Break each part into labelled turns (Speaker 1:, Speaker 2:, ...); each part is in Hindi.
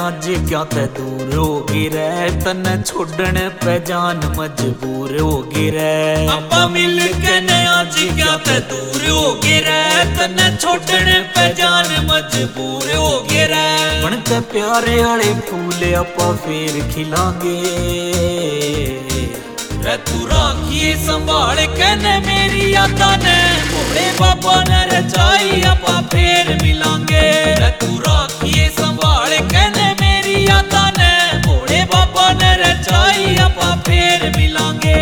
Speaker 1: आज क्या ते दूर होगी रे, तने छोड़ने पे जान मजबूर होगी रे।
Speaker 2: आपा मिल के ने आज क्या ते दूर होगी रे, तने छोड़ने पे जान मजबूर होगी रे।
Speaker 1: बनते प्यारे वाले फूल आपा फिर खिलांगे
Speaker 2: रे, तू राखिए संभाल के ने मेरी यादा ने, भोले बाबा ने रचाई आपा फिर मिलांगे। रे तू राखिए संभाल के ने मेरी यादा ने, भोले बाबा ने रचाई आपा फिर मिलांगे।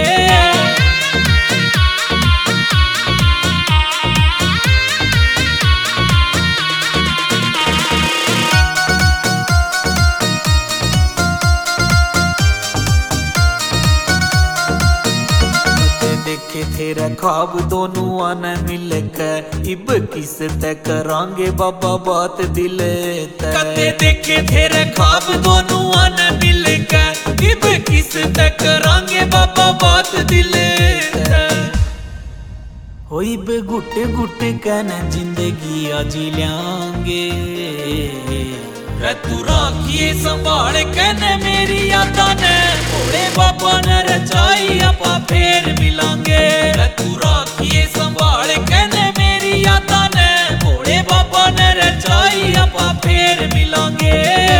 Speaker 1: देखे तेरा ख्वाब दोनों आने मिल के, इब किस ते करांगे बाबा बात दिल ते।
Speaker 2: कते देखे तेरे ख्वाब दोनों आने मिल के, इब किस ते करांगे बाबा बात दिल ते।
Speaker 1: हो इब गुट गुट कहने जिंदगी आज लियांगे
Speaker 2: रे, तू राखिए संभाल के ने मेरी यादा ने, भोले बाबा ने रचाई आपा फिर मिलांगे। रे तू राखिए संभाल के ने मेरी यादा ने, भोले बाबा ने रचाई आपा फिर मिलांगे।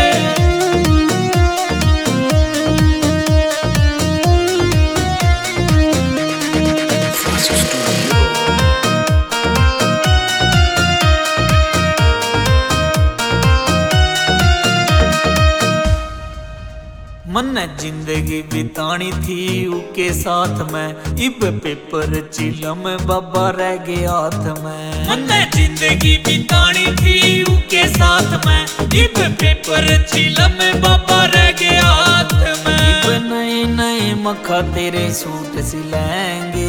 Speaker 1: मन जिंदगी बितानी थी उके साथ में, इब पेपर चिलम बाबा रह गया हाथ में।
Speaker 2: मन जिंदगी बितानी थी उके साथ में, इब पेपर चिलम बाबा रह गया हाथ में।
Speaker 1: इब नए नए मखा तेरे सूट सिलेंगे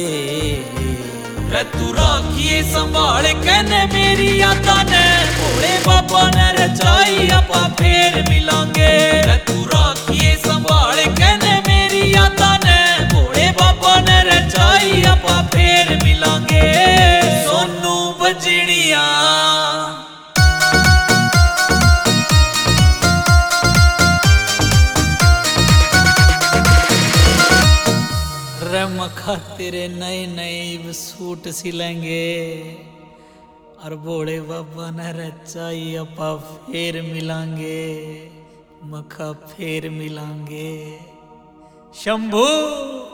Speaker 2: रे, तू राखिए संभाल के ने मेरी यादा ने, भोले बाबा ने रचाई आपा फिर मिलांगे। रे तू राखिए संभाल के ने मेरी यादा ने, भोले बाबा ने रचाई आपा फिर मिलांगे। सोनू बजड़िया
Speaker 1: मखा तेरे नए नए सूट सिलेंगे, और भोले बाबा ने रचाई आपा फिर मिलांगे, मखा फिर मिलांगे। शंभू।